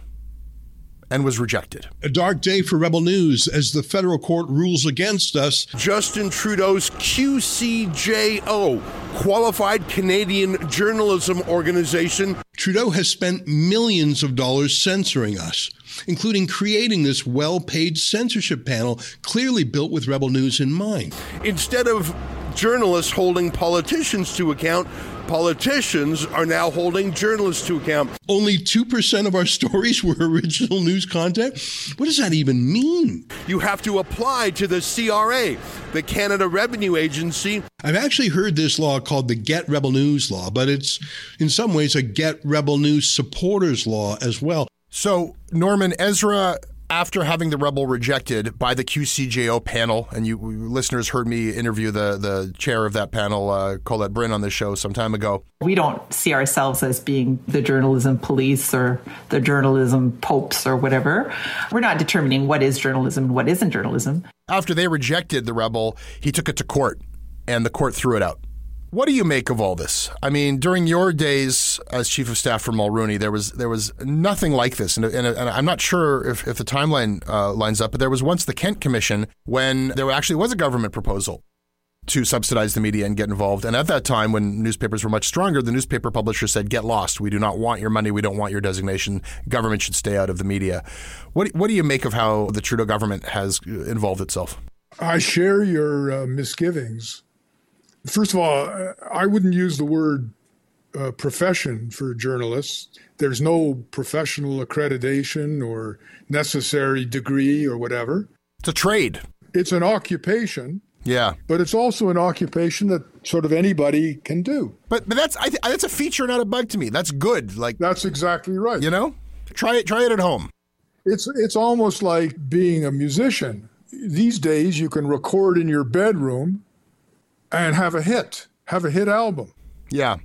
and was rejected.
A dark day for Rebel News as the federal court rules against us.
Justin Trudeau's Q C J O, Qualified Canadian Journalism Organization.
Trudeau has spent millions of dollars censoring us, including creating this well-paid censorship panel clearly built with Rebel News in mind.
Instead of journalists holding politicians to account, politicians are now holding journalists to account.
Only two percent of our stories were original news content? What does that even mean?
You have to apply to the C R A, the Canada Revenue Agency.
I've actually heard this law called the Get Rebel News Law, but it's in some ways a Get Rebel News Supporters Law as well.
So, Norman, Ezra, after having the Rebel rejected by the Q C J O panel, and you listeners heard me interview the, the chair of that panel, uh, Colette Bryn, on this show some time ago.
We don't see ourselves as being the journalism police or the journalism popes or whatever. We're not determining what is journalism and what isn't journalism.
After they rejected the Rebel, he took it to court, and the court threw it out. What do you make of all this? I mean, during your days as chief of staff for Mulrooney, there was there was nothing like this. And, and, and I'm not sure if, if the timeline uh, lines up, but there was once the Kent Commission when there actually was a government proposal to subsidize the media and get involved. And at that time, when newspapers were much stronger, the newspaper publisher said, get lost. We do not want your money. We don't want your designation. Government should stay out of the media. What, what do you make of how the Trudeau government has involved itself?
I share your uh, misgivings. First of all, I wouldn't use the word uh, profession for journalists. There's no professional accreditation or necessary degree or whatever.
It's a trade.
It's an occupation.
Yeah.
But it's also an occupation that sort of anybody can do.
But but that's I th- that's a feature, not a bug to me. That's good. Like
That's exactly right.
You know? Try it try it at home.
It's it's almost like being a musician. These days you can record in your bedroom and have a hit, have a hit album.
Yeah.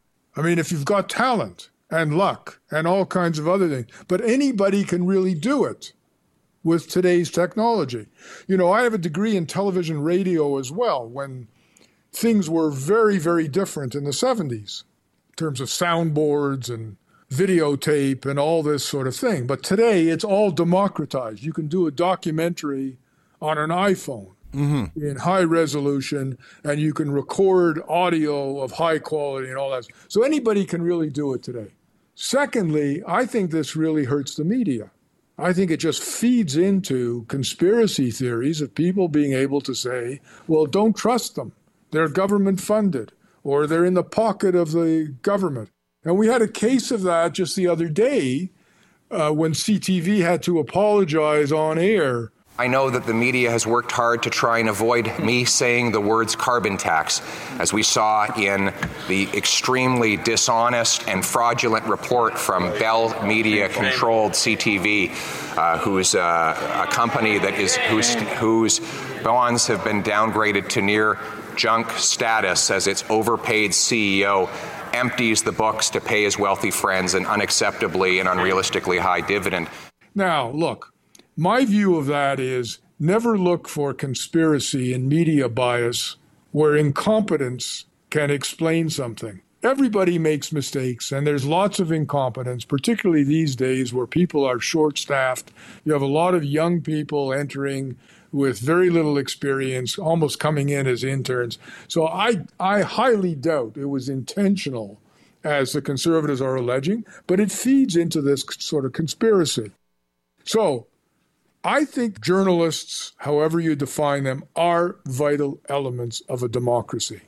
I mean, if you've got talent and luck and all kinds of other things, but anybody can really do it with today's technology. You know, I have a degree in television radio as well, when things were very, very different in the seventies in terms of soundboards and videotape and all this sort of thing. But today it's all democratized. You can do a documentary on an iPhone. Mm-hmm. In high resolution, and you can record audio of high quality and all that. So anybody can really do it today. Secondly, I think this really hurts the media. I think it just feeds into conspiracy theories of people being able to say, well, don't trust them. They're government funded, or they're in the pocket of the government. And we had a case of that just the other day uh, when C T V had to apologize on air.
I know that the media has worked hard to try and avoid me saying the words carbon tax, as we saw in the extremely dishonest and fraudulent report from Bell Media-controlled C T V, uh, who's uh, a company that is whose whose bonds have been downgraded to near junk status as its overpaid C E O empties the books to pay his wealthy friends an unacceptably and unrealistically high dividend.
Now, look. My view of that is never look for conspiracy and media bias where incompetence can explain something. Everybody makes mistakes, and there's lots of incompetence, particularly these days where people are short-staffed. You have a lot of young people entering with very little experience, almost coming in as interns. So I, I highly doubt it was intentional, as the Conservatives are alleging, but it feeds into this sort of conspiracy. So I think journalists, however you define them, are vital elements of a democracy.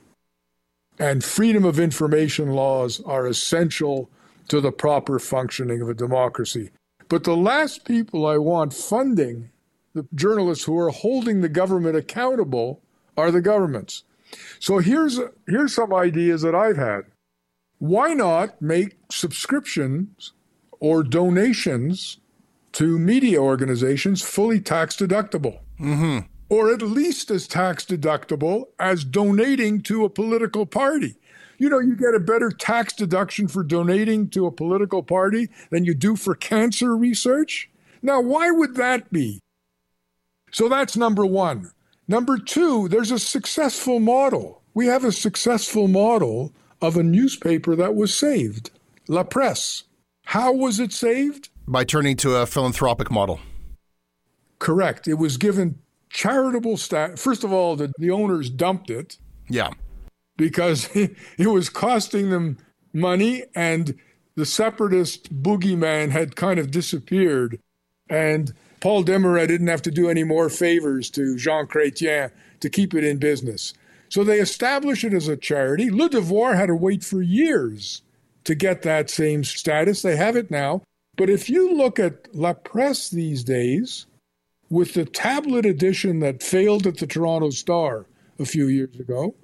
And freedom of information laws are essential to the proper functioning of a democracy. But the last people I want funding the journalists who are holding the government accountable are the governments. So here's, here's some ideas that I've had. Why not make subscriptions or donations to media organizations fully tax deductible,
mm-hmm.
or at least as tax deductible as donating to a political party? You know, you get a better tax deduction for donating to a political party than you do for cancer research. Now, why would that be? So that's number one. Number two, there's a successful model. We have a successful model of a newspaper that was saved, La Presse. How was it saved?
By turning to a philanthropic model.
Correct. It was given charitable status. First of all, the, the owners dumped it.
Yeah.
Because it, it was costing them money, and the separatist boogeyman had kind of disappeared. And Paul Desmarais didn't have to do any more favors to Jean Chrétien to keep it in business. So they established it as a charity. Le Devoir had to wait for years to get that same status. They have it now. But if you look at La Presse these days, with the tablet edition that failed at the Toronto Star a few years ago,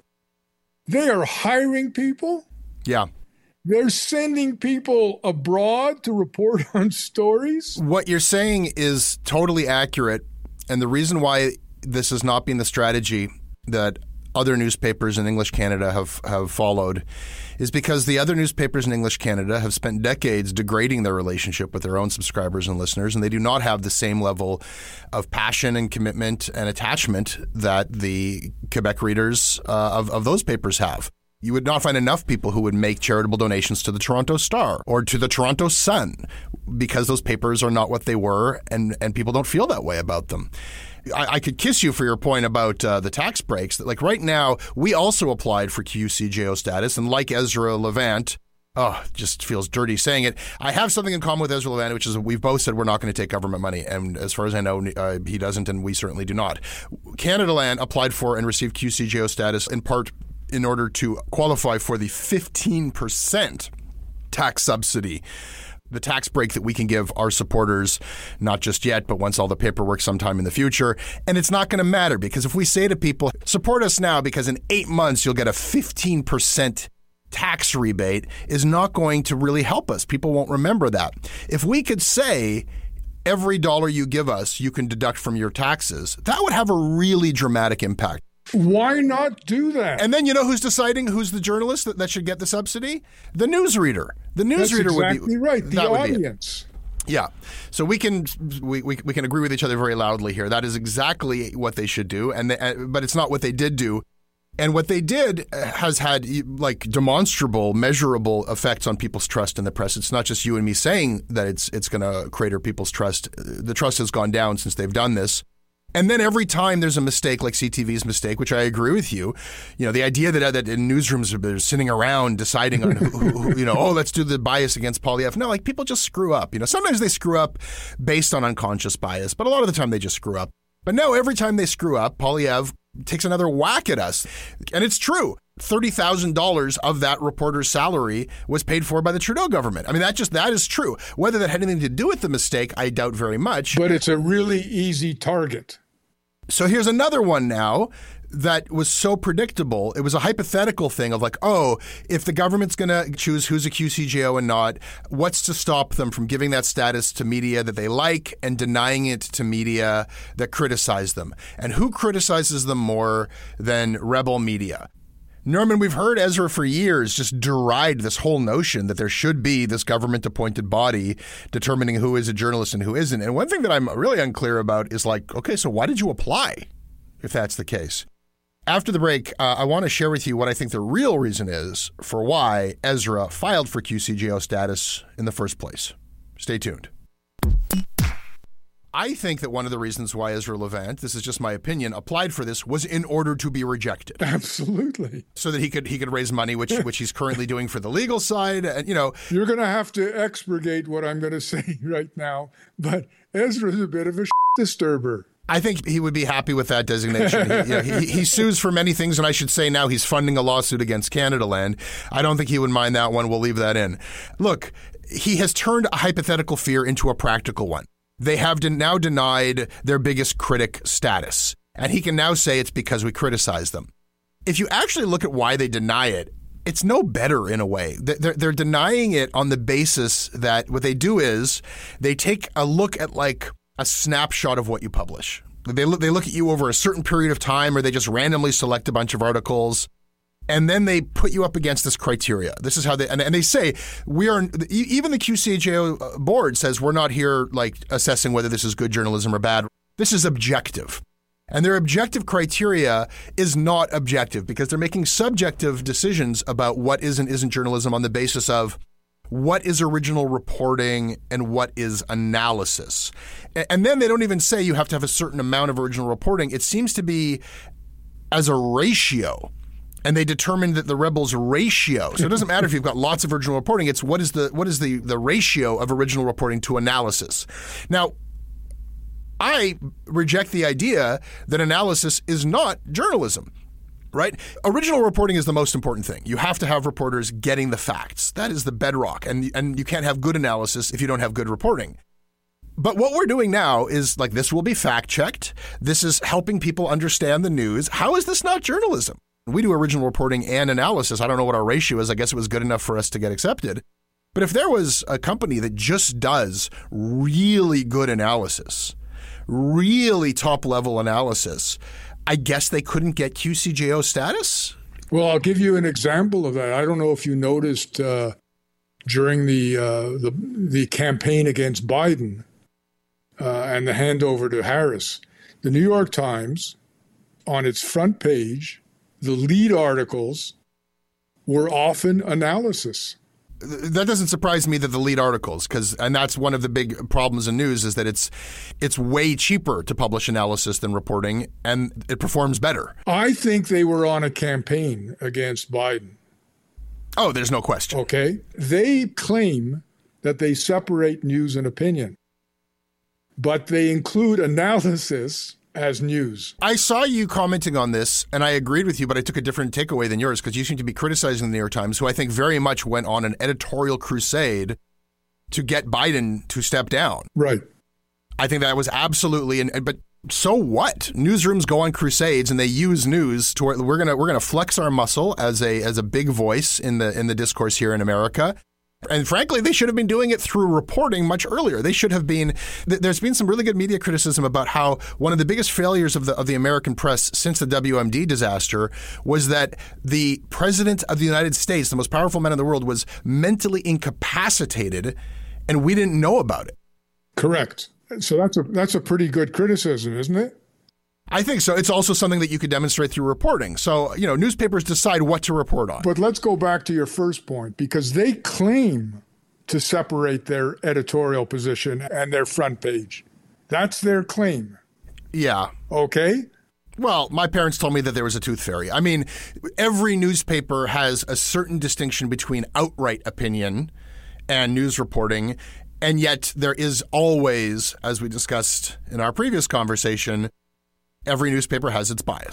they are hiring people.
Yeah.
They're sending people abroad to report on stories.
What you're saying is totally accurate. And the reason why this has not been the strategy that other newspapers in English Canada have, have followed is because the other newspapers in English Canada have spent decades degrading their relationship with their own subscribers and listeners, and they do not have the same level of passion and commitment and attachment that the Quebec readers uh, of, of those papers have. You would not find enough people who would make charitable donations to the Toronto Star or to the Toronto Sun because those papers are not what they were, and, and people don't feel that way about them. I, I could kiss you for your point about uh, the tax breaks. That, like right now, we also applied for Q C J O status, and like Ezra Levant, oh, just feels dirty saying it. I have something in common with Ezra Levant, which is we've both said we're not going to take government money, and as far as I know, uh, he doesn't, and we certainly do not. Canadaland applied for and received Q C J O status in part in order to qualify for the fifteen percent tax subsidy, the tax break that we can give our supporters, not just yet, but once all the paperwork sometime in the future. And it's not going to matter, because if we say to people, support us now because in eight months you'll get a fifteen percent tax rebate, is not going to really help us. People won't remember that. If we could say every dollar you give us, you can deduct from your taxes, that would have a really dramatic impact.
Why not do that?
And then you know who's deciding who's the journalist that, that should get the subsidy? The newsreader. The newsreader
That's
would be
exactly right. The
that
audience.
Would be it. Yeah. So we can we, we we can agree with each other very loudly here. That is exactly what they should do, and they, uh, but it's not what they did do. And what they did has had like demonstrable, measurable effects on people's trust in the press. It's not just you and me saying that it's it's going to crater people's trust. The trust has gone down since they've done this. And then every time there's a mistake like C T V's mistake, which I agree with you, you know, the idea that that in newsrooms they're sitting around deciding on who, who, you know, oh, let's do the bias against Poilievre. No, like people just screw up. You know, sometimes they screw up based on unconscious bias, but a lot of the time they just screw up. But no, every time they screw up, Poilievre takes another whack at us. And it's true. thirty thousand dollars of that reporter's salary was paid for by the Trudeau government. I mean, that just that is true. Whether that had anything to do with the mistake, I doubt very much.
But it's a really easy target.
So here's another one now that was so predictable. It was a hypothetical thing of like, oh, if the government's going to choose who's a Q C J O and not, what's to stop them from giving that status to media that they like and denying it to media that criticize them? And who criticizes them more than rebel media? Norman, we've heard Ezra for years just deride this whole notion that there should be this government-appointed body determining who is a journalist and who isn't. And one thing that I'm really unclear about is like, okay, so why did you apply if that's the case? After the break, uh, I want to share with you what I think the real reason is for why Ezra filed for Q C J O status in the first place. Stay tuned. I think that one of the reasons why Ezra Levant, this is just my opinion, applied for this was in order to be rejected.
Absolutely.
So that he could he could raise money, which which he's currently doing for the legal side. And, you know,
you're going to have to expurgate what I'm going to say right now, but Ezra's a bit of a shit disturber.
I think he would be happy with that designation. He, you know, he, he sues for many things, and I should say now he's funding a lawsuit against Canadaland. I don't think he would mind that one. We'll leave that in. Look, he has turned a hypothetical fear into a practical one. They have now denied their biggest critic status, and he can now say it's because we criticize them. If you actually look at why they deny it, it's no better in a way. They're, they're denying it on the basis that what they do is they take a look at like a snapshot of what you publish. They look, they look at you over a certain period of time, or they just randomly select a bunch of articles. And then they put you up against this criteria. This is how they, and, and they say, we are, even the Q C J O board says we're not here like assessing whether this is good journalism or bad. This is objective. And their objective criteria is not objective because they're making subjective decisions about what is and isn't journalism on the basis of what is original reporting and what is analysis. And then they don't even say you have to have a certain amount of original reporting. It seems to be as a ratio. And they determined that the Rebels' ratio, so it doesn't matter if you've got lots of original reporting, it's what is the what is the, the ratio of original reporting to analysis. Now, I reject the idea that analysis is not journalism, right? Original reporting is the most important thing. You have to have reporters getting the facts. That is the bedrock. And, and you can't have good analysis if you don't have good reporting. But what we're doing now is like this will be fact-checked. This is helping people understand the news. How is this not journalism? We do original reporting and analysis. I don't know what our ratio is. I guess it was good enough for us to get accepted. But if there was a company that just does really good analysis, really top-level analysis, I guess they couldn't get Q C J O status?
Well, I'll give you an example of that. I don't know if you noticed uh, during the, uh, the the campaign against Biden uh, and the handover to Harris, the New York Times, on its front page, the lead articles were often analysis.
That doesn't surprise me that the lead articles, because and that's one of the big problems in news is that it's it's way cheaper to publish analysis than reporting, and it performs better.
I think they were on a campaign against Biden.
Oh, there's no question.
Okay. They claim that they separate news and opinion, but they include analysis as news.
I saw you commenting on this, and I agreed with you, but I took a different takeaway than yours because you seem to be criticizing the New York Times, who I think very much went on an editorial crusade to get Biden to step down.
Right.
I think that was absolutely, and but so what? Newsrooms go on crusades and they use news to we're gonna we're gonna flex our muscle as a as a big voice in the in the discourse here in America. And frankly, they should have been doing it through reporting much earlier. They should have been. There's been some really good media criticism about how one of the biggest failures of the of the American press since the W M D disaster was that the president of the United States, the most powerful man in the world, was mentally incapacitated, and we didn't know about it.
Correct. So that's a that's a pretty good criticism, isn't it?
I think so. It's also something that you could demonstrate through reporting. So, you know, newspapers decide what to report on.
But let's go back to your first point, because they claim to separate their editorial position and their front page. That's their claim.
Yeah.
Okay.
Well, my parents told me that there was a tooth fairy. I mean, every newspaper has a certain distinction between outright opinion and news reporting. And yet there is always, as we discussed in our previous conversation, every newspaper has its bias.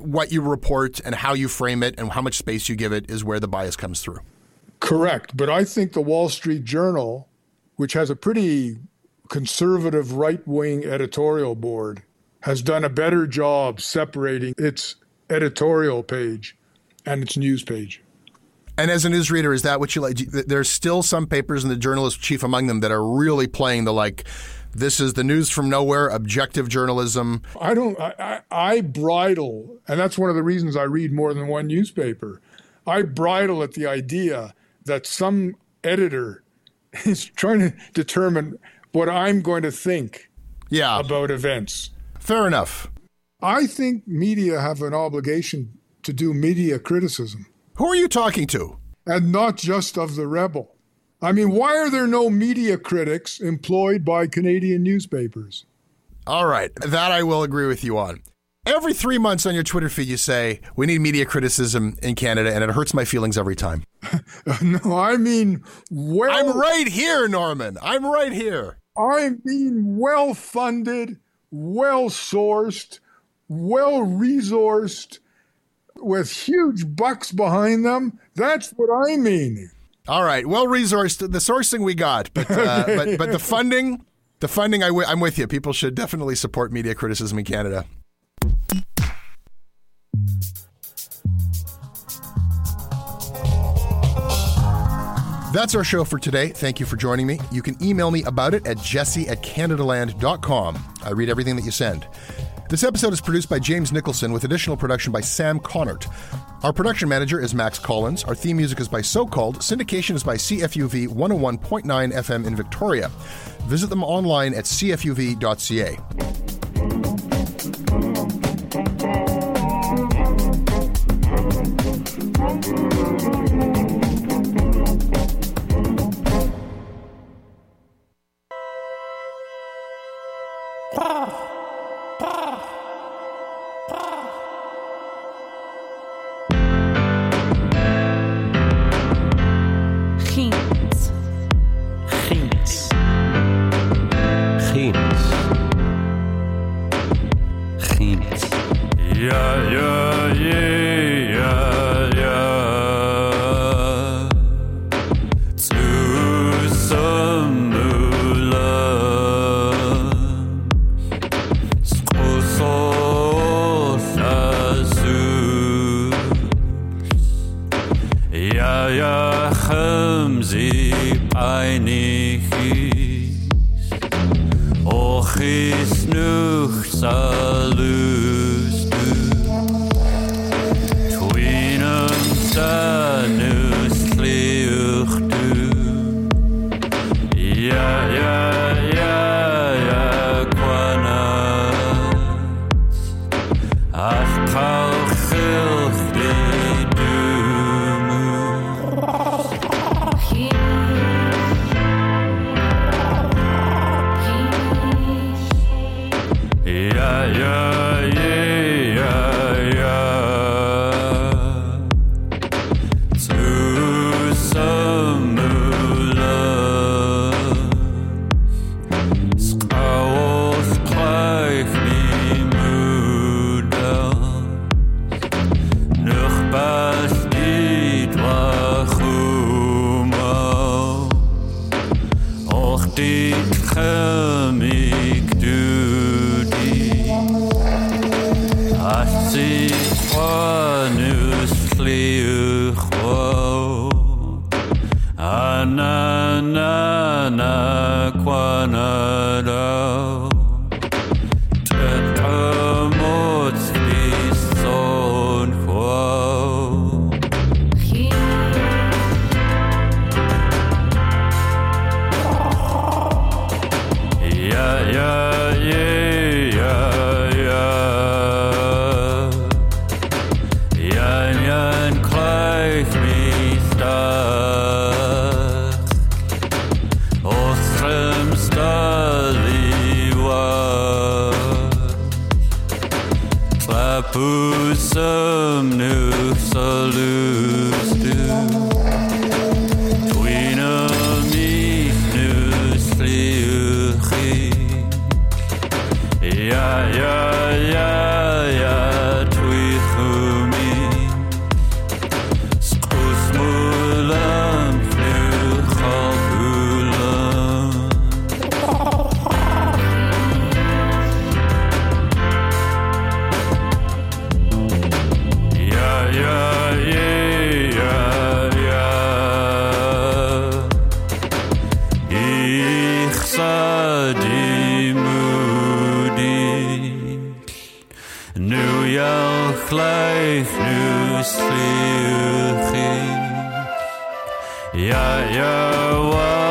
what you report and how you frame it and how much space you give it is where the bias comes through.
Correct. But I think the Wall Street Journal, which has a pretty conservative right-wing editorial board, has done a better job separating its editorial page and its news page.
And as a newsreader, is that what you like? There's still some papers, and the journalist chief among them, that are really playing the, like, this is the news from nowhere, objective journalism. I don't, I, I, I bridle, and that's one of the reasons I read more than one newspaper. I bridle at the idea that some editor is trying to determine what I'm going to think yeah.
about events.
Fair enough.
I think media have an obligation to do media criticism.
Who are you talking to?
And not just of the Rebel. I mean, why are there no media critics employed by Canadian newspapers?
All right, that I will agree with you on. Every three months on your Twitter feed, you say, we need media criticism in Canada, and it hurts my feelings every time.
No, I mean, well...
I'm right here, Norman. I'm right here.
I mean well-funded, well-sourced, well-resourced, with huge bucks behind them. That's what I mean.
All right, well-resourced, the sourcing we got, but uh, but but the funding, the funding, I w- I'm with you. People should definitely support media criticism in Canada. That's our show for today. Thank you for joining me. You can email me about it at jesse at canadaland dot com. I read everything that you send. This episode is produced by James Nicholson with additional production by Sam Connert. Our production manager is Max Collins. Our theme music is by So Called. Syndication is by C F U V one oh one point nine F M in Victoria. Visit them online at c f u v dot c a.
Ja, ja, ja, ja, Yeah, yeah, well.